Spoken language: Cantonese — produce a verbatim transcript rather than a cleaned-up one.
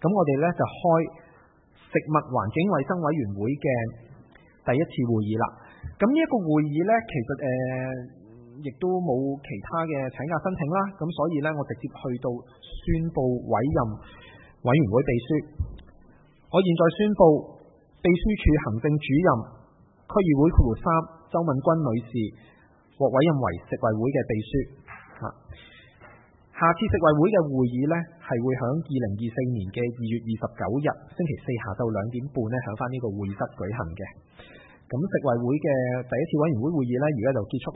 我哋咧就開食物環境衛生委員會嘅第一次會議啦。咁呢一個會議咧，其實誒亦、呃、都冇其他嘅請假申請啦。咁所以咧，我直接去到宣佈委任委員會秘書。我現在宣佈秘書處行政主任區議會括弧三周敏君女士獲委任為食衛會嘅秘書。下次食衛會嘅會議呢，係會喺二零二四年嘅二月二十九日星期四下晝兩點半呢，喺翻呢個會議室舉行嘅。咁食衛會嘅第一次委員會會議呢，而家就結束。